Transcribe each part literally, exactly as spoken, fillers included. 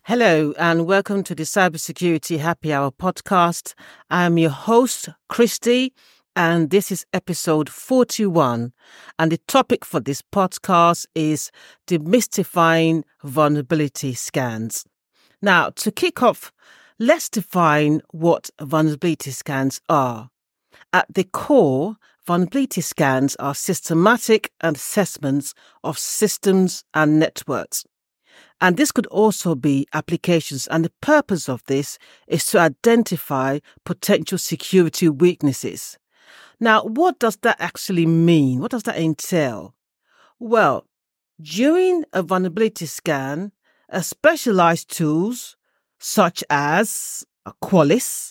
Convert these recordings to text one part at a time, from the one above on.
Hello and welcome to the Cybersecurity Happy Hour podcast. I am your host, Christy, and this is episode forty-one. And the topic for this podcast is demystifying vulnerability scans. Now, to kick off, let's define what vulnerability scans are. At the core, vulnerability scans are systematic assessments of systems and networks. And this could also be applications. And the purpose of this is to identify potential security weaknesses. Now, what does that actually mean? What does that entail? Well, during a vulnerability scan, a specialized tools such as Qualys,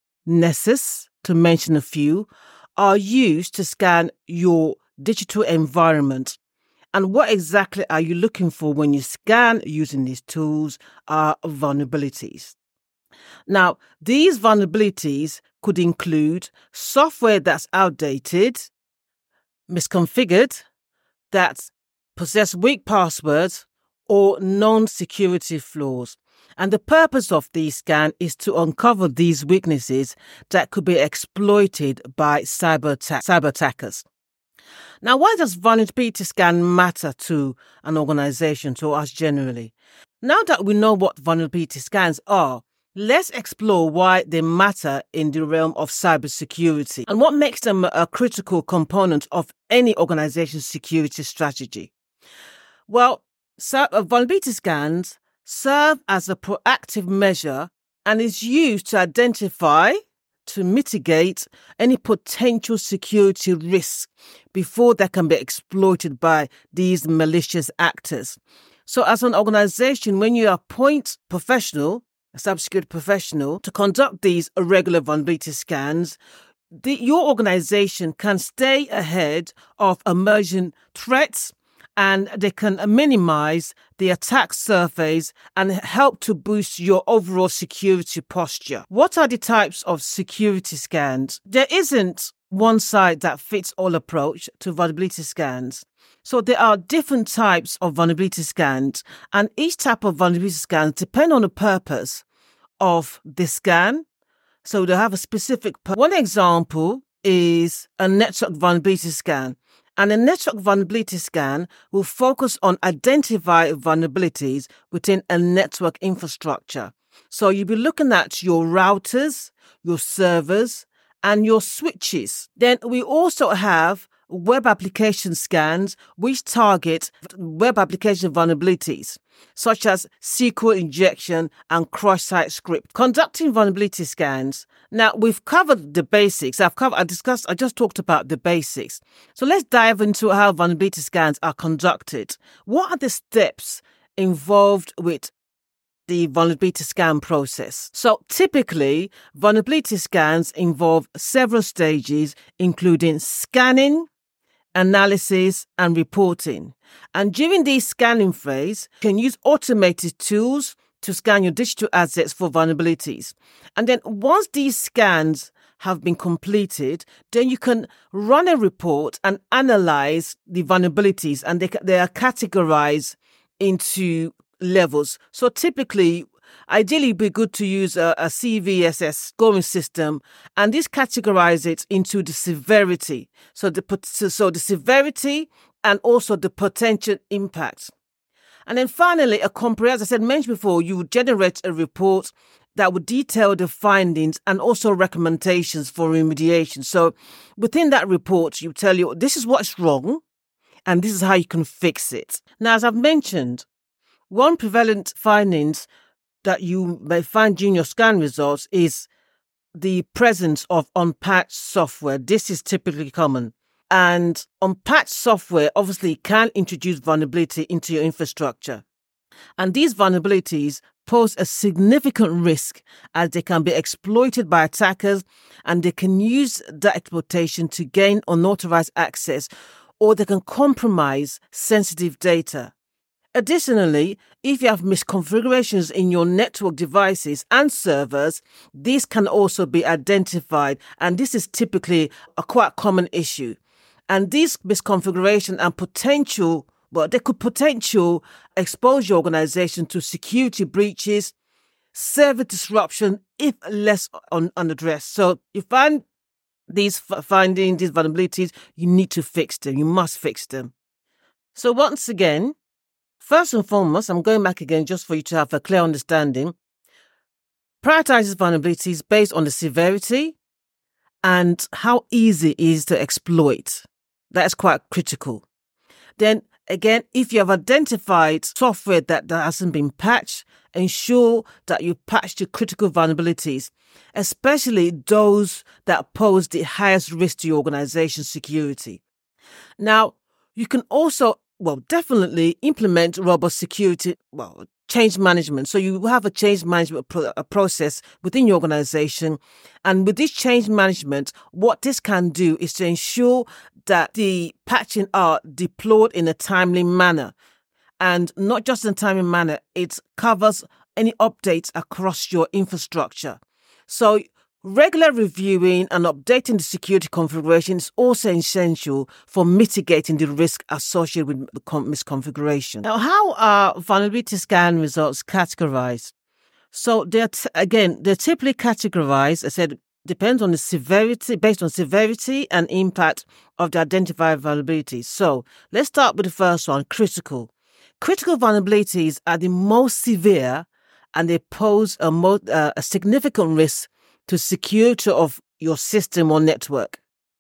Nessus, to mention a few, are used to scan your digital environment. And what exactly are you looking for when you scan using these tools are vulnerabilities. Now, these vulnerabilities could include software that's outdated, misconfigured, that possess weak passwords, or non-security flaws. And the purpose of these scans is to uncover these weaknesses that could be exploited by cyber, attack- cyber attackers. Now, why does vulnerability scan matter to an organization, to us generally? Now that we know what vulnerability scans are, let's explore why they matter in the realm of cybersecurity and what makes them a critical component of any organization's security strategy. Well, so, uh, vulnerability scans serve as a proactive measure and is used to identify, to mitigate any potential security risks before they can be exploited by these malicious actors. So as an organization, when you appoint professional, a cybersecurity professional, to conduct these irregular vulnerability scans, the, your organization can stay ahead of emerging threats, and they can minimize the attack surface and help to boost your overall security posture. What are the types of security scans? There isn't one size that fits all approach to vulnerability scans. So there are different types of vulnerability scans, and each type of vulnerability scan depends on the purpose of the scan. So they have a specific purpose. One example is a network vulnerability scan. And a network vulnerability scan will focus on identifying vulnerabilities within a network infrastructure. So you'll be looking at your routers, your servers, and your switches. Then we also have web application scans, which target web application vulnerabilities, such as S Q L injection and cross-site script. Conducting vulnerability scans. Now, we've covered the basics. I've covered, I discussed, I just talked about the basics. So let's dive into how vulnerability scans are conducted. What are the steps involved with the vulnerability scan process? So typically, vulnerability scans involve several stages, including scanning, analysis, and reporting. And during this scanning phase, you can use automated tools to scan your digital assets for vulnerabilities. And then once these scans have been completed, then you can run a report and analyze the vulnerabilities, and they, they are categorized into levels. So typically, ideally, it'd be good to use a, a C V S S scoring system, and this categorizes it into the severity. So the so the severity and also the potential impact. And then finally, a comprehensive, as I said, mentioned before, you would generate a report that would detail the findings and also recommendations for remediation. So within that report, you tell you this is what's wrong and this is how you can fix it. Now, as I've mentioned, one prevalent findings that you may find during your scan results is the presence of unpatched software. This is typically common. And unpatched software obviously can introduce vulnerability into your infrastructure. And these vulnerabilities pose a significant risk as they can be exploited by attackers, and they can use that exploitation to gain unauthorized access, or they can compromise sensitive data. Additionally, if you have misconfigurations in your network devices and servers, these can also be identified, and this is typically a quite common issue. And these misconfiguration and potential well, they could potentially expose your organization to security breaches, service disruption if less un- unaddressed. So you find these f- findings, these vulnerabilities, you need to fix them. You must fix them. So once again, first and foremost, I'm going back again just for you to have a clear understanding. Prioritize vulnerabilities based on the severity and how easy it is to exploit. That's quite critical. Then again, if you have identified software that, that hasn't been patched, ensure that you patch the critical vulnerabilities, especially those that pose the highest risk to your organization's security. Now, you can also, well, definitely implement robust security, well, change management. So you have a change management pro- a process within your organization. And with this change management, what this can do is to ensure that the patching are deployed in a timely manner. And not just in a timely manner, it covers any updates across your infrastructure. So regular reviewing and updating the security configuration is also essential for mitigating the risk associated with misconfiguration. Now, how are vulnerability scan results categorized? So they're t- again, they're typically categorized, I said, depends on the severity, based on severity and impact of the identified vulnerabilities. So let's start with the first one, critical. Critical vulnerabilities are the most severe and they pose a, mo- uh, a significant risk to security of your system or network.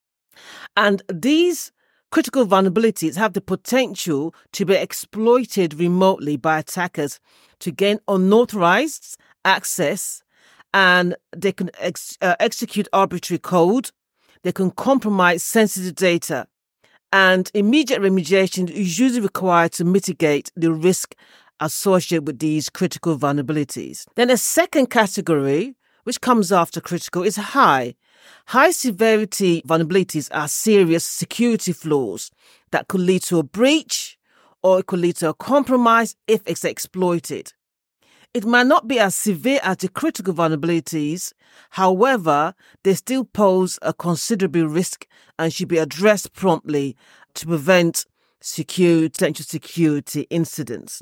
And these critical vulnerabilities have the potential to be exploited remotely by attackers to gain unauthorized access, and they can ex- uh, execute arbitrary code, they can compromise sensitive data, and immediate remediation is usually required to mitigate the risk associated with these critical vulnerabilities. Then a second category, which comes after critical, is high. High severity vulnerabilities are serious security flaws that could lead to a breach or it could lead to a compromise if it's exploited. It might not be as severe as the critical vulnerabilities. However, they still pose a considerable risk and should be addressed promptly to prevent security, potential security incidents.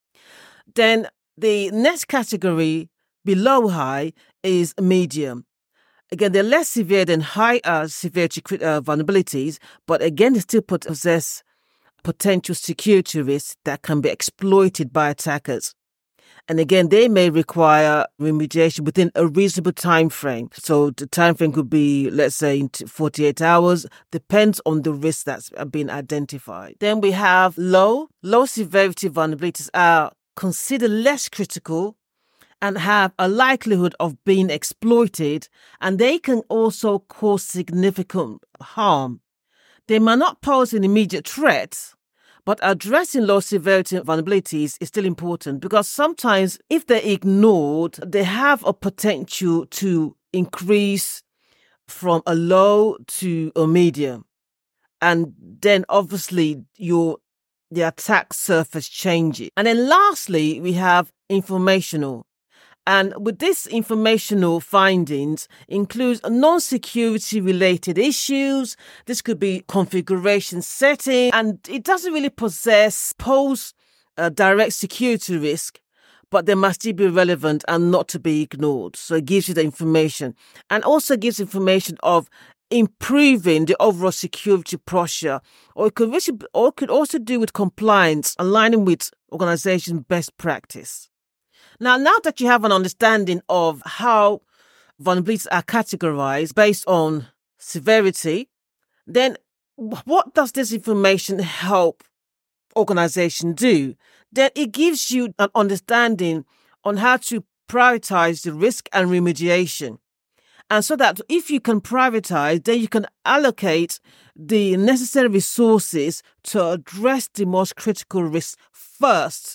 Then the next category below high is medium. Again, they're less severe than high uh, severity uh, vulnerabilities, but again, they still possess potential security risks that can be exploited by attackers. And again, they may require remediation within a reasonable time frame. So the time frame could be, let's say, forty-eight hours, depends on the risk that's been identified. Then we have low. Low severity vulnerabilities are considered less critical and have a likelihood of being exploited, and they can also cause significant harm. They might not pose an immediate threat, but addressing low severity vulnerabilities is still important because sometimes if they're ignored, they have a potential to increase from a low to a medium. And then obviously your the attack surface changes. And then lastly, we have informational. And with this informational findings includes non-security related issues. This could be configuration setting, and it doesn't really possess pose a direct security risk, but they must still be relevant and not to be ignored. So it gives you the information and also gives information of improving the overall security posture, or it could, or it could also do with compliance, aligning with organization best practice. Now, now that you have an understanding of how vulnerabilities are categorized based on severity, then what does this information help organization do? Then it gives you an understanding on how to prioritize the risk and remediation. And so that if you can prioritize, then you can allocate the necessary resources to address the most critical risks first.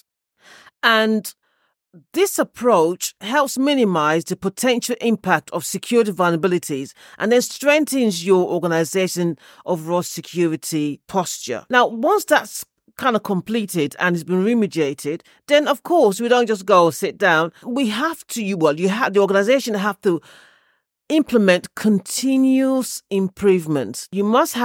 And this approach helps minimize the potential impact of security vulnerabilities and then strengthens your organization overall security posture. Now, once that's kind of completed and it's been remediated, then of course we don't just go sit down. We have to, well, you have the organization have to implement continuous improvements. You must have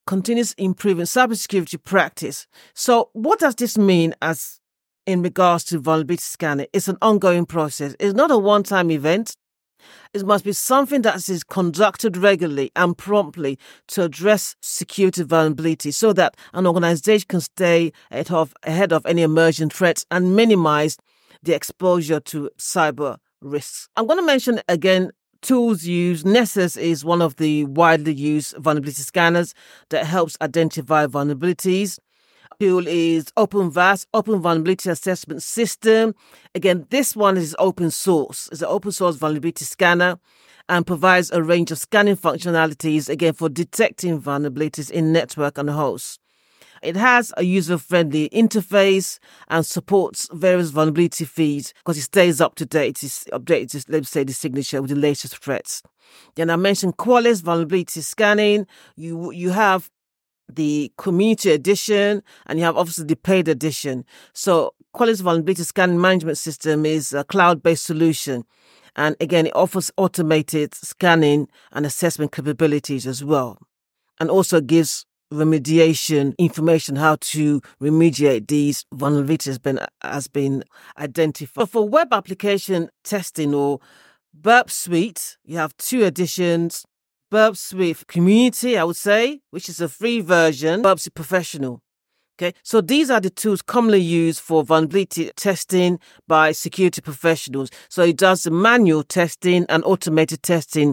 continuous improvement cybersecurity practice. So what does this mean as in regards to vulnerability scanning? It's an ongoing process. It's not a one-time event. It must be something that is conducted regularly and promptly to address security vulnerability so that an organization can stay ahead of, ahead of any emerging threats and minimize the exposure to cyber risks. I'm going to mention again tools used. Nessus is one of the widely used vulnerability scanners that helps identify vulnerabilities. Tool is OpenVAS, Open Vulnerability Assessment System. Again, this one is open source. It's an open source vulnerability scanner and provides a range of scanning functionalities, again, for detecting vulnerabilities in network and hosts. It has a user-friendly interface and supports various vulnerability feeds because it stays up to date. It's updated, let's say, the signature with the latest threats. Then I mentioned Qualys vulnerability scanning. You you have the community edition and you have obviously the paid edition. So Qualys vulnerability scanning management system is a cloud-based solution. And again, it offers automated scanning and assessment capabilities as well. And also gives remediation information, how to remediate these vulnerabilities has been, has been identified. But for web application testing or Burp Suite, you have two editions. Burp Suite Community, I would say, which is a free version. Burp Suite Professional. Okay, so these are the tools commonly used for vulnerability testing by security professionals. So it does the manual testing and automated testing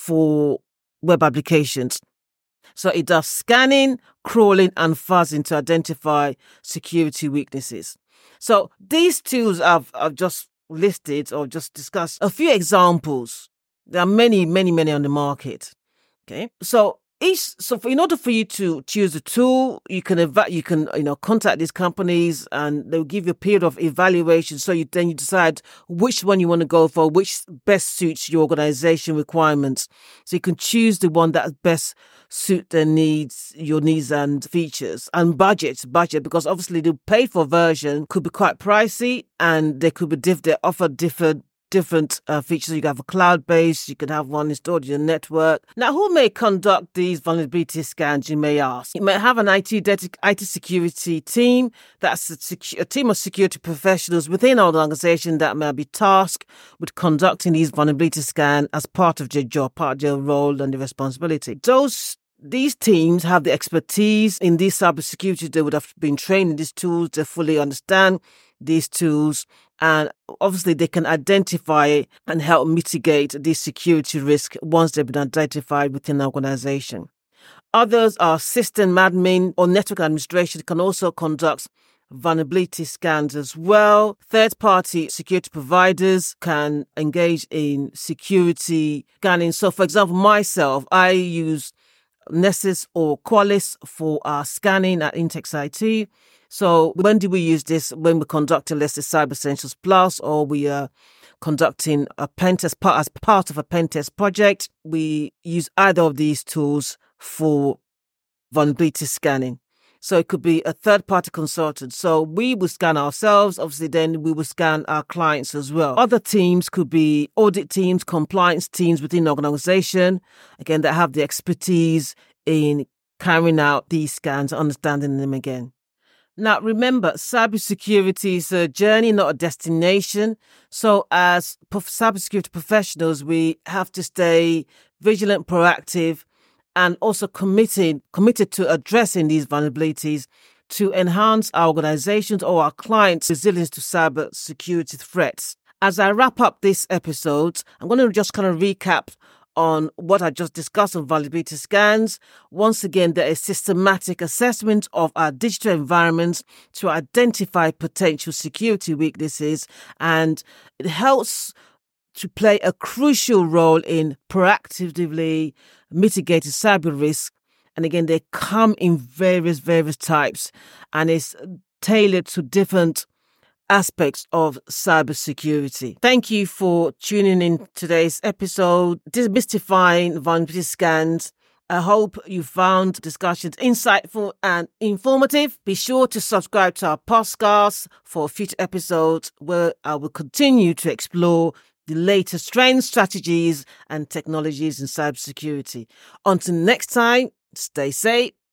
for web applications. So it does scanning, crawling, and fuzzing to identify security weaknesses. So these tools I've, I've just listed or just discussed a few examples. There are many, many, many on the market. Okay, so each so for, in order for you to choose a tool, you can eva- you can you know contact these companies and they'll give you a period of evaluation. So you then you decide which one you want to go for, which best suits your organization requirements. So you can choose the one that best suit their needs, your needs and features, and budget budget because obviously the paid for version could be quite pricey and they could be diff- they offer different. different uh, features. You can have a cloud-based, you can have one installed in your network. Now, who may conduct these vulnerability scans, you may ask? You may have an I T dedic- I T security team. That's a, secu- a team of security professionals within our organization that may be tasked with conducting these vulnerability scans as part of their job, part of their role and the responsibility. Those These teams have the expertise in these cybersecurity. They would have been trained in these tools. They fully understand these tools. And obviously they can identify and help mitigate these security risks once they've been identified within an organization. Others are system admin or network administration can also conduct vulnerability scans as well. Third-party security providers can engage in security scanning. So, for example, myself, I use Nessus or Qualys for our scanning at Intex I T. So when do we use this? When we're conducting, let's say, Cyber Essentials Plus, or we are conducting a pen test part, as part of a pen test project, we use either of these tools for vulnerability scanning. So it could be a third-party consultant. So we will scan ourselves. Obviously, then we will scan our clients as well. Other teams could be audit teams, compliance teams within the organization, again, that have the expertise in carrying out these scans, understanding them again. Now, remember, cybersecurity is a journey, not a destination. So as cybersecurity professionals, we have to stay vigilant, proactive, and also committed, committed to addressing these vulnerabilities to enhance our organizations or our clients' resilience to cybersecurity threats. As I wrap up this episode, I'm going to just kind of recap on what I just discussed on vulnerability scans. Once again, there is systematic assessment of our digital environments to identify potential security weaknesses, and it helps to play a crucial role in proactively mitigating cyber risk. And again, they come in various, various types, and it's tailored to different aspects of cybersecurity. Thank you for tuning in today's episode, Demystifying Vulnerability Scans. I hope you found discussions insightful and informative. Be sure to subscribe to our podcast for future episodes where I will continue to explore the latest trends, strategies, and technologies in cybersecurity. Until next time, stay safe,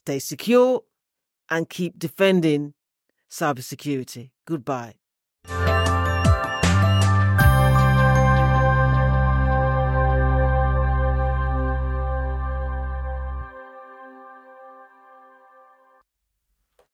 stay secure, and keep defending cybersecurity. Goodbye.